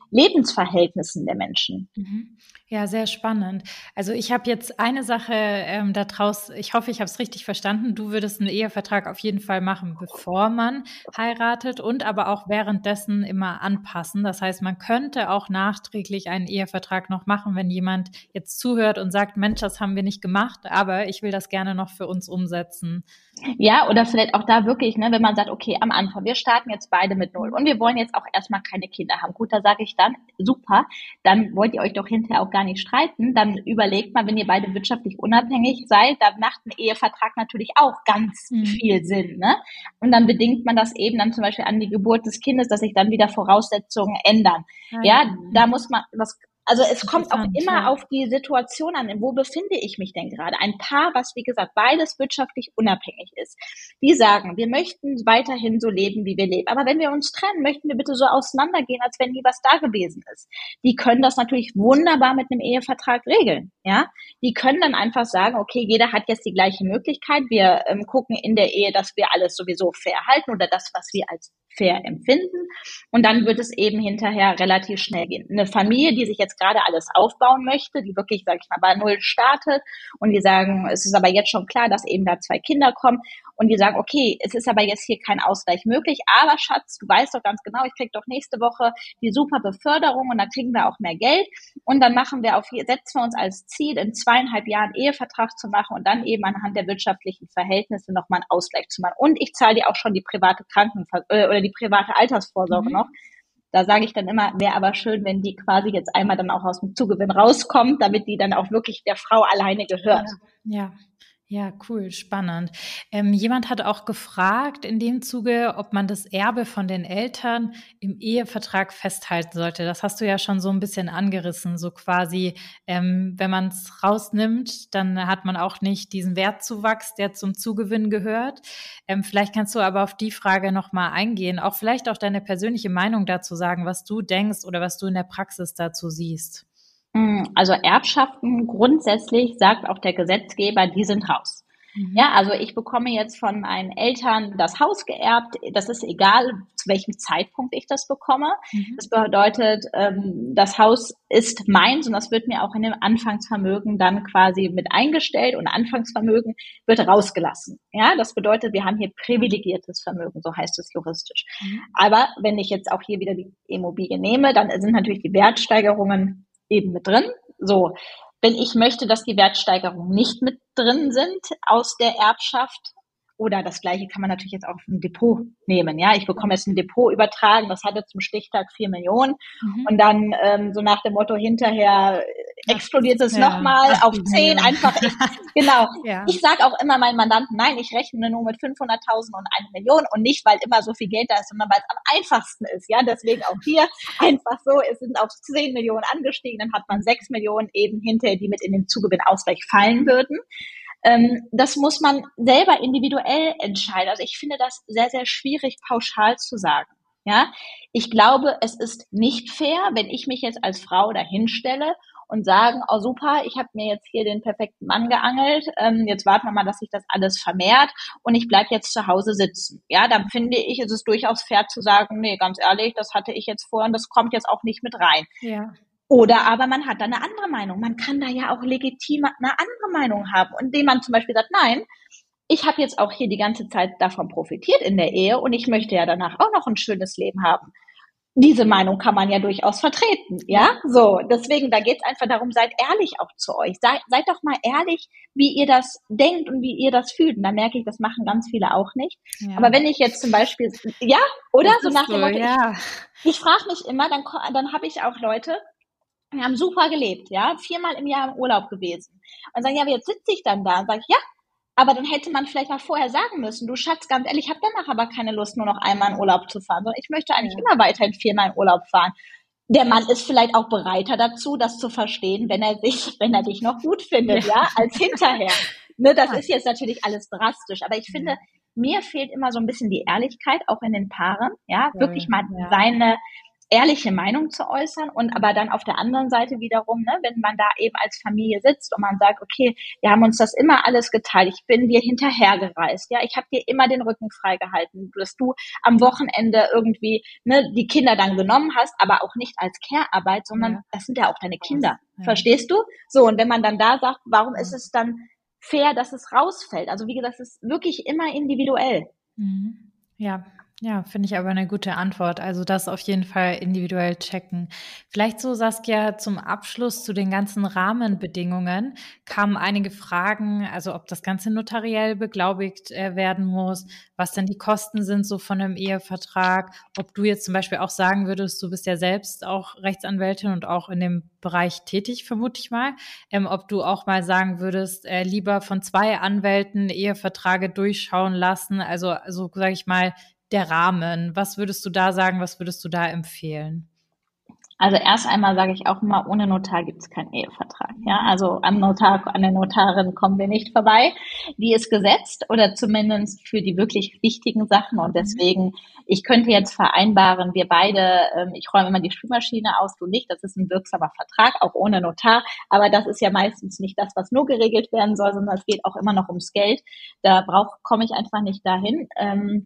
Lebensverhältnissen der Menschen. Mhm. Ja, sehr spannend. Also ich habe jetzt eine Sache ähm, daraus, ich hoffe, ich habe es richtig verstanden. Du würdest einen Ehevertrag auf jeden Fall machen, bevor man heiratet und aber auch währenddessen immer anpassen. Das heißt, man könnte auch nachträglich einen Ehevertrag noch machen, wenn jemand jetzt zuhört und sagt, Mensch, das haben wir nicht gemacht, aber ich will das gerne noch für uns umsetzen. Ja, oder vielleicht auch da wirklich, ne, wenn man sagt, okay, am Anfang, wir starten jetzt beide mit null und wir wollen jetzt auch erstmal keine Kinder haben. Gut, da sage ich dann, super, dann wollt ihr euch doch hinterher auch gar nicht streiten. Dann überlegt mal, wenn ihr beide wirtschaftlich unabhängig seid, dann macht ein Ehevertrag natürlich auch ganz Mhm. viel Sinn, ne? Und dann bedingt man das eben dann zum Beispiel an die Geburt des Kindes, dass sich dann wieder Voraussetzungen ändern. Ah, Ja, ja. da muss man was also es kommt auch Interessant, immer ja. auf die Situation an, wo befinde ich mich denn gerade? Ein Paar, was wie gesagt beides wirtschaftlich unabhängig ist, die sagen, wir möchten weiterhin so leben, wie wir leben. Aber wenn wir uns trennen, möchten wir bitte so auseinandergehen, als wenn nie was da gewesen ist. Die können das natürlich wunderbar mit einem Ehevertrag regeln. Ja, die können dann einfach sagen, okay, jeder hat jetzt die gleiche Möglichkeit. Wir ähm, gucken in der Ehe, dass wir alles sowieso fair halten oder das, was wir als fair empfinden. Und dann wird es eben hinterher relativ schnell gehen. Eine Familie, die sich jetzt gerade alles aufbauen möchte, die wirklich, sag ich mal, bei Null startet und die sagen, es ist aber jetzt schon klar, dass eben da zwei Kinder kommen und die sagen, okay, es ist aber jetzt hier kein Ausgleich möglich, aber Schatz, du weißt doch ganz genau, ich krieg doch nächste Woche die super Beförderung und dann kriegen wir auch mehr Geld und dann machen wir auf, setzen wir uns als Ziel, in zweieinhalb Jahren Ehevertrag zu machen und dann eben anhand der wirtschaftlichen Verhältnisse nochmal einen Ausgleich zu machen. Und ich zahle dir auch schon die private Krankenver- äh, oder die private Altersvorsorge Mhm. noch. Da sage ich dann immer, wäre aber schön, wenn die quasi jetzt einmal dann auch aus dem Zugewinn rauskommt, damit die dann auch wirklich der Frau alleine gehört. Ja, ja. Ja, cool, spannend. Ähm, jemand hat auch gefragt in dem Zuge, ob man das Erbe von den Eltern im Ehevertrag festhalten sollte. Das hast du ja schon so ein bisschen angerissen, so quasi, ähm, wenn man es rausnimmt, dann hat man auch nicht diesen Wertzuwachs, der zum Zugewinn gehört. Ähm, vielleicht kannst du aber auf die Frage nochmal eingehen, auch vielleicht auch deine persönliche Meinung dazu sagen, was du denkst oder was du in der Praxis dazu siehst. Also Erbschaften grundsätzlich sagt auch der Gesetzgeber, die sind raus. Mhm. Ja, also ich bekomme jetzt von meinen Eltern das Haus geerbt. Das ist egal, zu welchem Zeitpunkt ich das bekomme. Mhm. Das bedeutet, ähm, das Haus ist meins und das wird mir auch in dem Anfangsvermögen dann quasi mit eingestellt und Anfangsvermögen wird rausgelassen. Ja, das bedeutet, wir haben hier privilegiertes Vermögen, so heißt es juristisch. Mhm. Aber wenn ich jetzt auch hier wieder die Immobilie nehme, dann sind natürlich die Wertsteigerungen eben mit drin. So, wenn ich möchte, dass die Wertsteigerungen nicht mit drin sind aus der Erbschaft, oder das Gleiche kann man natürlich jetzt auch auf ein Depot nehmen. Ja, ich bekomme jetzt ein Depot übertragen, das hatte zum Stichtag vier Millionen. Mhm. Und dann ähm, so nach dem Motto hinterher explodiert es ja. nochmal auf zehn. Ja. Einfach, ich, genau. Ja. Ich sage auch immer meinen Mandanten, nein, ich rechne nur mit fünfhunderttausend und eine Million und nicht, weil immer so viel Geld da ist, sondern weil es am einfachsten ist. Ja, deswegen auch hier einfach so, es sind auf zehn Millionen angestiegen, dann hat man sechs Millionen eben hinterher, die mit in den Zugewinnausgleich fallen würden. Ähm, das muss man selber individuell entscheiden. Also ich finde das sehr, sehr schwierig, pauschal zu sagen. Ja, ich glaube, es ist nicht fair, wenn ich mich jetzt als Frau dahinstelle und sagen, oh super, ich habe mir jetzt hier den perfekten Mann geangelt, ähm, jetzt warten wir mal, dass sich das alles vermehrt und ich bleib jetzt zu Hause sitzen. Ja, dann finde ich, ist es durchaus fair zu sagen, nee, ganz ehrlich, das hatte ich jetzt vor und das kommt jetzt auch nicht mit rein. Ja. Oder aber man hat da eine andere Meinung. Man kann da ja auch legitim eine andere Meinung haben, indem man zum Beispiel sagt, nein, ich habe jetzt auch hier die ganze Zeit davon profitiert in der Ehe und ich möchte ja danach auch noch ein schönes Leben haben. Diese Meinung kann man ja durchaus vertreten, ja? So, deswegen, da geht's einfach darum, seid ehrlich auch zu euch. Seid, seid doch mal ehrlich, wie ihr das denkt und wie ihr das fühlt. Und da merke ich, das machen ganz viele auch nicht. Ja. Aber wenn ich jetzt zum Beispiel, ja, oder? So nach dem Motto, ja. ich, ich frage mich immer, dann, dann habe ich auch Leute, wir haben super gelebt, ja, viermal im Jahr im Urlaub gewesen. Und sagen, ja, aber jetzt sitze ich dann da und sage, ja, aber dann hätte man vielleicht mal vorher sagen müssen, du Schatz, ganz ehrlich, ich habe danach aber keine Lust, nur noch einmal in Urlaub zu fahren, sondern ich möchte eigentlich ja. immer weiterhin viermal in Urlaub fahren. Der Mann ist vielleicht auch bereiter dazu, das zu verstehen, wenn er sich, wenn er dich noch gut findet, ja, ja als hinterher. Ne, das ja. ist jetzt natürlich alles drastisch, aber ich finde, mir fehlt immer so ein bisschen die Ehrlichkeit, auch in den Paaren, ja, ja wirklich mal ja. seine ehrliche Meinung zu äußern und aber dann auf der anderen Seite wiederum, ne, wenn man da eben als Familie sitzt und man sagt, okay, wir haben uns das immer alles geteilt, ich bin dir hinterhergereist, ja, ich habe dir immer den Rücken freigehalten, dass du am Wochenende irgendwie ne, die Kinder dann genommen hast, aber auch nicht als Care-Arbeit, sondern Ja. das sind ja auch deine Kinder, Ja. verstehst du? So, und wenn man dann da sagt, warum ist es dann fair, dass es rausfällt? Also wie gesagt, es ist wirklich immer individuell. Mhm. Ja, ja, finde ich aber eine gute Antwort. Also das auf jeden Fall individuell checken. Vielleicht so, Saskia, zum Abschluss zu den ganzen Rahmenbedingungen kamen einige Fragen, also ob das Ganze notariell beglaubigt äh, werden muss, was denn die Kosten sind so von einem Ehevertrag, ob du jetzt zum Beispiel auch sagen würdest, du bist ja selbst auch Rechtsanwältin und auch in dem Bereich tätig, vermute ich mal, ähm, ob du auch mal sagen würdest, äh, lieber von zwei Anwälten Eheverträge durchschauen lassen, also, also sage ich mal, der Rahmen. Was würdest du da sagen, was würdest du da empfehlen? Also erst einmal sage ich auch immer, ohne Notar gibt es keinen Ehevertrag. Ja, also am Notar, an der Notarin kommen wir nicht vorbei. Die ist gesetzt oder zumindest für die wirklich wichtigen Sachen. Und deswegen, ich könnte jetzt vereinbaren, wir beide, ähm, ich räume immer die Spülmaschine aus, du nicht. Das ist ein wirksamer Vertrag, auch ohne Notar. Aber das ist ja meistens nicht das, was nur geregelt werden soll, sondern es geht auch immer noch ums Geld. Da brauch, komme ich einfach nicht dahin. Ähm,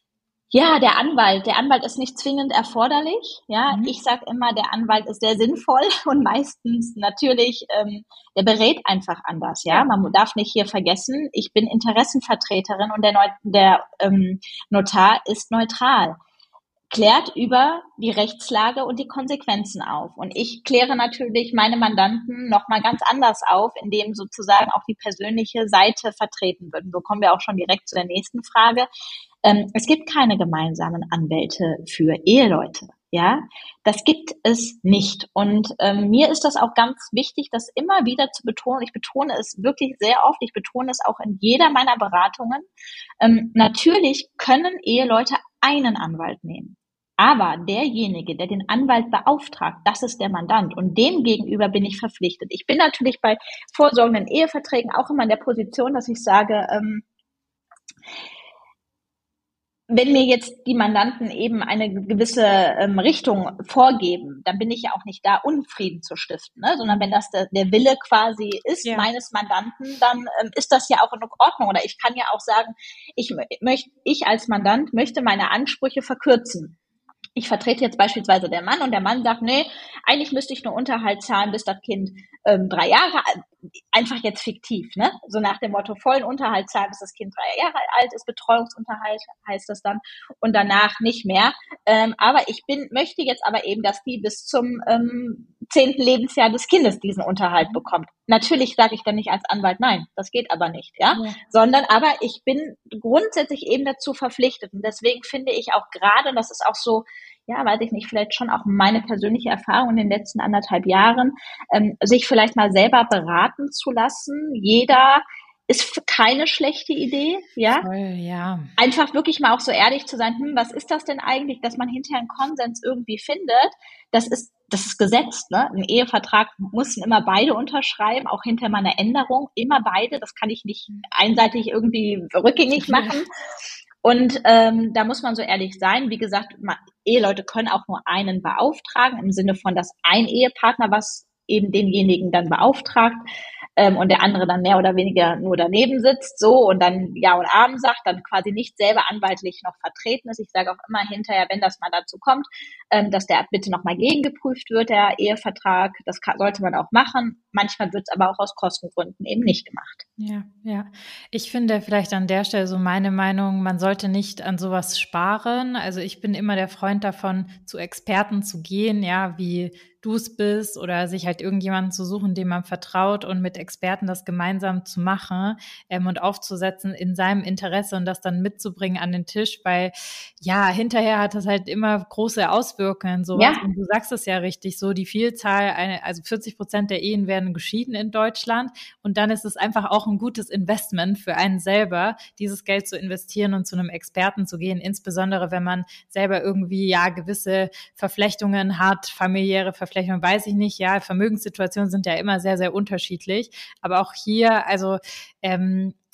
Ja, der Anwalt. Der Anwalt ist nicht zwingend erforderlich. Ja, Mhm. ich sage immer, der Anwalt ist sehr sinnvoll und meistens natürlich, ähm, der berät einfach anders. Ja, Ja. man darf nicht hier vergessen, ich bin Interessenvertreterin und der, Neu der ähm, Notar ist neutral. Klärt über die Rechtslage und die Konsequenzen auf. Und ich kläre natürlich meine Mandanten nochmal ganz anders auf, indem sozusagen auch die persönliche Seite vertreten wird. Und so kommen wir auch schon direkt zu der nächsten Frage. Ähm, es gibt keine gemeinsamen Anwälte für Eheleute. Ja, das gibt es nicht. Und ähm, mir ist das auch ganz wichtig, das immer wieder zu betonen. Ich betone es wirklich sehr oft. Ich betone es auch in jeder meiner Beratungen. Ähm, natürlich können Eheleute einen Anwalt nehmen. Aber derjenige, der den Anwalt beauftragt, das ist der Mandant. Und dem gegenüber bin ich verpflichtet. Ich bin natürlich bei vorsorgenden Eheverträgen auch immer in der Position, dass ich sage, ähm, wenn mir jetzt die Mandanten eben eine gewisse ähm, Richtung vorgeben, dann bin ich ja auch nicht da, Unfrieden zu stiften, ne? Sondern wenn das der, der Wille quasi ist Ja. meines Mandanten, dann ähm, ist das ja auch in Ordnung. Oder ich kann ja auch sagen, ich möchte, ich als Mandant möchte meine Ansprüche verkürzen. Ich vertrete jetzt beispielsweise der Mann und der Mann sagt, nee, eigentlich müsste ich nur Unterhalt zahlen, bis das Kind ähm, drei Jahre alt, einfach jetzt fiktiv, ne? So nach dem Motto, vollen Unterhalt zahlen, bis das Kind drei Jahre alt ist, Betreuungsunterhalt heißt das dann und danach nicht mehr. Ähm, aber ich bin, möchte jetzt aber eben, dass die bis zum ähm, zehnten Lebensjahr des Kindes diesen Unterhalt bekommt. Natürlich sage ich dann nicht als Anwalt, nein, das geht aber nicht, ja, Ja. sondern aber ich bin grundsätzlich eben dazu verpflichtet und deswegen finde ich auch gerade, und das ist auch so, ja, weiß ich nicht, vielleicht schon auch meine persönliche Erfahrung in den letzten anderthalb Jahren, ähm, sich vielleicht mal selber beraten zu lassen. Jeder ist keine schlechte Idee, ja. Voll, ja. Einfach wirklich mal auch so ehrlich zu sein, hm, was ist das denn eigentlich, dass man hinterher einen Konsens irgendwie findet? Das ist, das ist Gesetz, ne? Ein Ehevertrag mussten immer beide unterschreiben, auch hinter meiner Änderung, immer beide. Das kann ich nicht einseitig irgendwie rückgängig machen. Und ähm, da muss man so ehrlich sein. Wie gesagt, man, Eheleute können auch nur einen beauftragen, im Sinne von, dass ein Ehepartner was eben denjenigen dann beauftragt ähm, und der andere dann mehr oder weniger nur daneben sitzt, so und dann Ja und Amen sagt, dann quasi nicht selber anwaltlich noch vertreten ist. Ich sage auch immer hinterher, wenn das mal dazu kommt, ähm, dass der bitte nochmal gegengeprüft wird, der Ehevertrag. Das kann, sollte man auch machen. Manchmal wird es aber auch aus Kostengründen eben nicht gemacht. Ja, ja. Ich finde vielleicht an der Stelle so meine Meinung, man sollte nicht an sowas sparen. Also ich bin immer der Freund davon, zu Experten zu gehen, ja, wie du es bist oder sich halt irgendjemanden zu suchen, dem man vertraut und mit Experten das gemeinsam zu machen ähm, und aufzusetzen in seinem Interesse und das dann mitzubringen an den Tisch, weil ja, hinterher hat das halt immer große Auswirkungen, sowas. Ja. Und du sagst es ja richtig, so die Vielzahl, eine, also vierzig Prozent der Ehen werden geschieden in Deutschland und dann ist es einfach auch ein gutes Investment für einen selber, dieses Geld zu investieren und zu einem Experten zu gehen, insbesondere wenn man selber irgendwie ja gewisse Verflechtungen hat, familiäre Verflechtungen, weiß ich nicht, ja, Vermögenssituationen sind ja immer sehr, sehr unterschiedlich, aber auch hier, also ähm,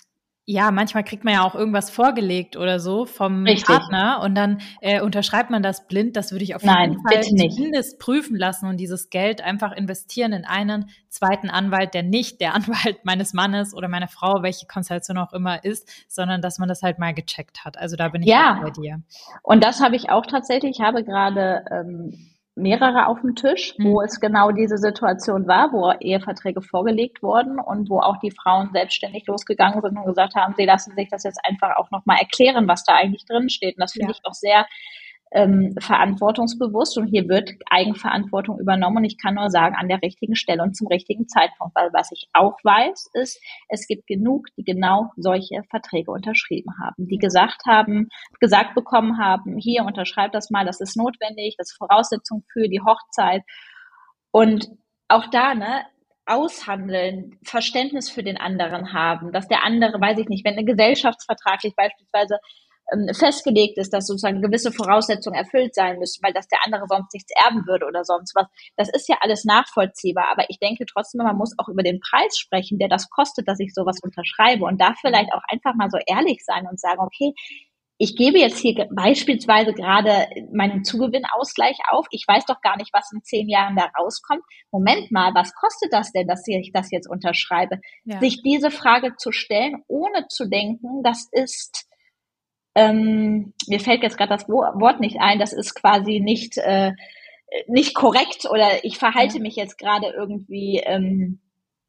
ja, manchmal kriegt man ja auch irgendwas vorgelegt oder so vom Richtig. Partner und dann äh, unterschreibt man das blind. Das würde ich auf Nein, jeden Fall bitte nicht. zumindest prüfen lassen und dieses Geld einfach investieren in einen zweiten Anwalt, der nicht der Anwalt meines Mannes oder meiner Frau, welche Konstellation auch immer ist, sondern dass man das halt mal gecheckt hat. Also da bin ich Ja, auch bei dir. und das habe ich auch tatsächlich. Ich habe gerade ähm, mehrere auf dem Tisch, wo Mhm. es genau diese Situation war, wo Eheverträge vorgelegt wurden und wo auch die Frauen selbstständig losgegangen sind und gesagt haben, sie lassen sich das jetzt einfach auch nochmal erklären, was da eigentlich drin steht. Und das finde Ja. ich auch sehr ähm, verantwortungsbewusst und hier wird Eigenverantwortung übernommen und ich kann nur sagen, an der richtigen Stelle und zum richtigen Zeitpunkt, weil was ich auch weiß, ist, es gibt genug, die genau solche Verträge unterschrieben haben, die gesagt haben, gesagt bekommen haben, hier unterschreibt das mal, das ist notwendig, das ist Voraussetzung für die Hochzeit und auch da, ne, aushandeln, Verständnis für den anderen haben, dass der andere, weiß ich nicht, wenn eine gesellschaftsvertraglich beispielsweise festgelegt ist, dass sozusagen gewisse Voraussetzungen erfüllt sein müssen, weil das der andere sonst nichts erben würde oder sonst was. Das ist ja alles nachvollziehbar, aber ich denke trotzdem, man muss auch über den Preis sprechen, der das kostet, dass ich sowas unterschreibe und da vielleicht auch einfach mal so ehrlich sein und sagen, okay, ich gebe jetzt hier beispielsweise gerade meinen Zugewinnausgleich auf. Ich weiß doch gar nicht, was in zehn Jahren da rauskommt. Moment mal, was kostet das denn, dass ich das jetzt unterschreibe? Ja. Sich diese Frage zu stellen, ohne zu denken, das ist Ähm, mir fällt jetzt gerade das Wort nicht ein, das ist quasi nicht, äh, nicht korrekt oder ich verhalte ja. mich jetzt gerade irgendwie ähm,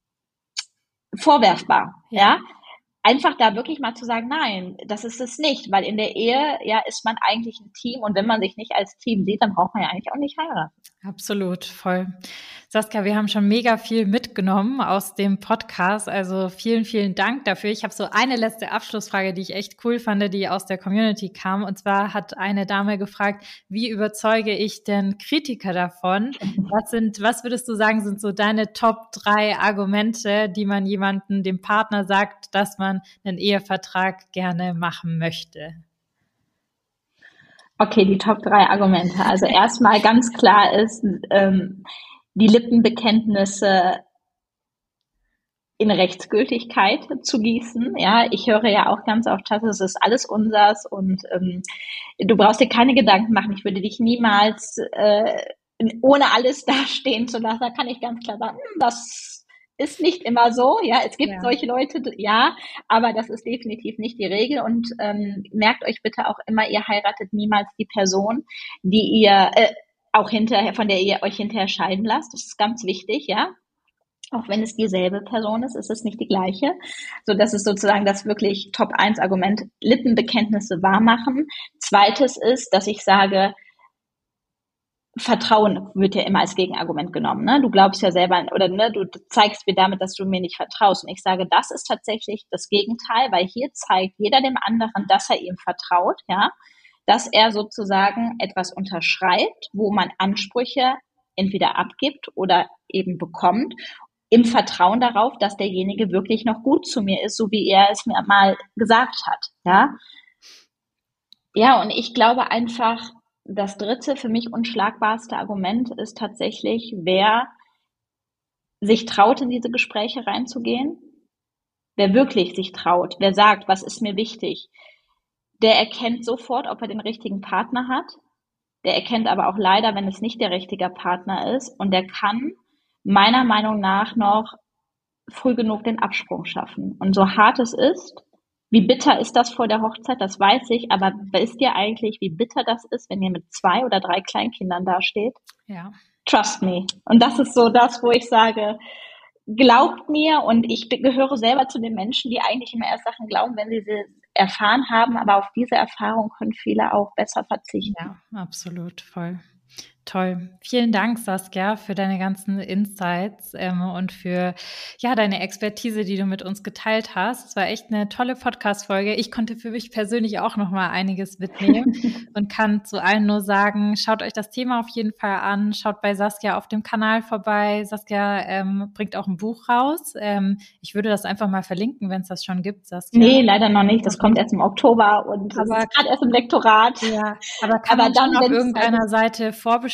vorwerfbar, ja. ja. Einfach da wirklich mal zu sagen, nein, das ist es nicht, weil in der Ehe ja ist man eigentlich ein Team und wenn man sich nicht als Team sieht, dann braucht man ja eigentlich auch nicht heiraten. Absolut, voll. Saskia, wir haben schon mega viel mitgenommen aus dem Podcast, also vielen, vielen Dank dafür. Ich habe so eine letzte Abschlussfrage, die ich echt cool fand, die aus der Community kam. Und zwar hat eine Dame gefragt, wie überzeuge ich denn Kritiker davon? Was sind, was würdest du sagen, sind so deine Top drei Argumente, die man jemandem, dem Partner sagt, dass man einen Ehevertrag gerne machen möchte? Okay, die Top drei Argumente. Also erstmal ganz klar ist, ähm, die Lippenbekenntnisse in Rechtsgültigkeit zu gießen. Ja, ich höre ja auch ganz oft, es ist alles unsers und ähm, du brauchst dir keine Gedanken machen. Ich würde dich niemals äh, ohne alles dastehen zu lassen. Da kann ich ganz klar sagen, das ist nicht immer so, ja, es gibt ja. solche Leute, ja, aber das ist definitiv nicht die Regel und ähm, merkt euch bitte auch immer, ihr heiratet niemals die Person, die ihr äh, auch hinterher, von der ihr euch hinterher scheiden lasst, das ist ganz wichtig, ja, auch wenn es dieselbe Person ist, ist es nicht die gleiche, so das ist sozusagen das wirklich Top eins Argument, Lippenbekenntnisse wahrmachen. Zweites ist, dass ich sage, Vertrauen wird ja immer als Gegenargument genommen. Ne? Du glaubst ja selber, oder ne, du zeigst mir damit, dass du mir nicht vertraust. Und ich sage, das ist tatsächlich das Gegenteil, weil hier zeigt jeder dem anderen, dass er ihm vertraut, ja, dass er sozusagen etwas unterschreibt, wo man Ansprüche entweder abgibt oder eben bekommt, im Vertrauen darauf, dass derjenige wirklich noch gut zu mir ist, so wie er es mir mal gesagt hat. Ja, ja, und ich glaube einfach, das dritte, für mich unschlagbarste Argument ist tatsächlich, wer sich traut, in diese Gespräche reinzugehen, wer wirklich sich traut, wer sagt, was ist mir wichtig, der erkennt sofort, ob er den richtigen Partner hat, der erkennt aber auch leider, wenn es nicht der richtige Partner ist und der kann meiner Meinung nach noch früh genug den Absprung schaffen. Und so hart es ist, wie bitter ist das vor der Hochzeit, das weiß ich, aber wisst ihr eigentlich, wie bitter das ist, wenn ihr mit zwei oder drei Kleinkindern dasteht? Ja. Trust me. Und das ist so das, wo ich sage, glaubt mir, und ich gehöre selber zu den Menschen, die eigentlich immer erst Sachen glauben, wenn sie sie erfahren haben, aber auf diese Erfahrung können viele auch besser verzichten. Ja, absolut, voll. Toll. Vielen Dank, Saskia, für deine ganzen Insights ähm, und für ja deine Expertise, die du mit uns geteilt hast. Es war echt eine tolle Podcast-Folge. Ich konnte für mich persönlich auch noch mal einiges mitnehmen und kann zu allen nur sagen, schaut euch das Thema auf jeden Fall an. Schaut bei Saskia auf dem Kanal vorbei. Saskia ähm, bringt auch ein Buch raus. Ähm, ich würde das einfach mal verlinken, wenn es das schon gibt, Saskia. Nee, leider noch nicht. Das okay. kommt erst im Oktober und aber, ist gerade erst im Lektorat. Ja, aber kann aber man dann auf irgendeiner Seite vorbestellen?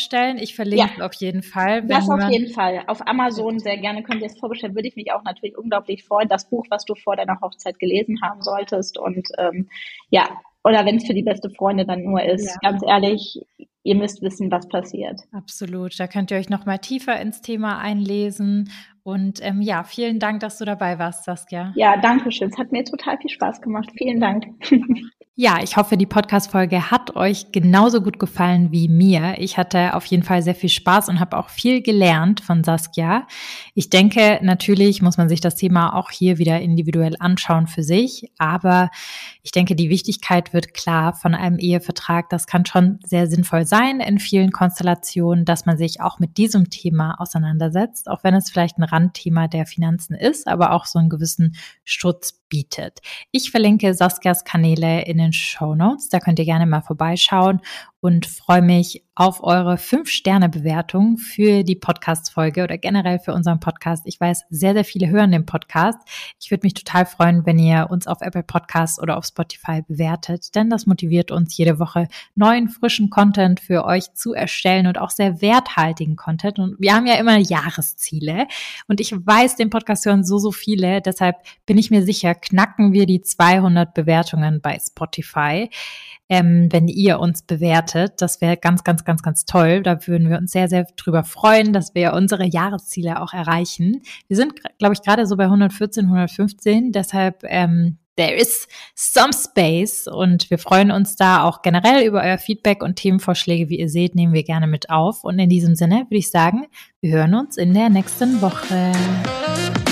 vorbestellen? Ich verlinke es Ja. auf jeden Fall. Wenn Das auf jemand- jeden Fall. Auf Amazon sehr gerne könnt ihr es vorbestellen. Würde ich mich auch natürlich unglaublich freuen. Das Buch, was du vor deiner Hochzeit gelesen haben solltest. Und ähm, ja, oder wenn es für die beste Freundin dann nur ist. Ja. Ganz ehrlich, ihr müsst wissen, was passiert. Absolut. Da könnt ihr euch noch mal tiefer ins Thema einlesen. Und ähm, ja, vielen Dank, dass du dabei warst, Saskia. Ja, danke schön. Es hat mir total viel Spaß gemacht. Vielen Dank. Ja, ich hoffe, die Podcast-Folge hat euch genauso gut gefallen wie mir. Ich hatte auf jeden Fall sehr viel Spaß und habe auch viel gelernt von Saskia. Ich denke, natürlich muss man sich das Thema auch hier wieder individuell anschauen für sich. Aber ich denke, die Wichtigkeit wird klar von einem Ehevertrag. Das kann schon sehr sinnvoll sein in vielen Konstellationen, dass man sich auch mit diesem Thema auseinandersetzt, auch wenn es vielleicht ein Randthema der Finanzen ist, aber auch so einen gewissen Schutz bietet. Ich verlinke Saskias Kanäle in den Shownotes, da könnt ihr gerne mal vorbeischauen und freue mich auf eure fünf Sterne Bewertung für die Podcast-Folge oder generell für unseren Podcast. Ich weiß, sehr, sehr viele hören den Podcast. Ich würde mich total freuen, wenn ihr uns auf Apple Podcasts oder auf Spotify bewertet, denn das motiviert uns jede Woche, neuen, frischen Content für euch zu erstellen und auch sehr werthaltigen Content. Und wir haben ja immer Jahresziele und ich weiß, den Podcast hören so, so viele. Deshalb bin ich mir sicher, knacken wir die zweihundert Bewertungen bei Spotify. Ähm, wenn ihr uns bewertet. Das wäre ganz, ganz, ganz, ganz toll. Da würden wir uns sehr, sehr drüber freuen, dass wir unsere Jahresziele auch erreichen. Wir sind, glaube ich, gerade so bei hundertvierzehn, hundertfünfzehn. Deshalb, ähm, there is some space und wir freuen uns da auch generell über euer Feedback und Themenvorschläge. Wie ihr seht, nehmen wir gerne mit auf. Und in diesem Sinne würde ich sagen, wir hören uns in der nächsten Woche.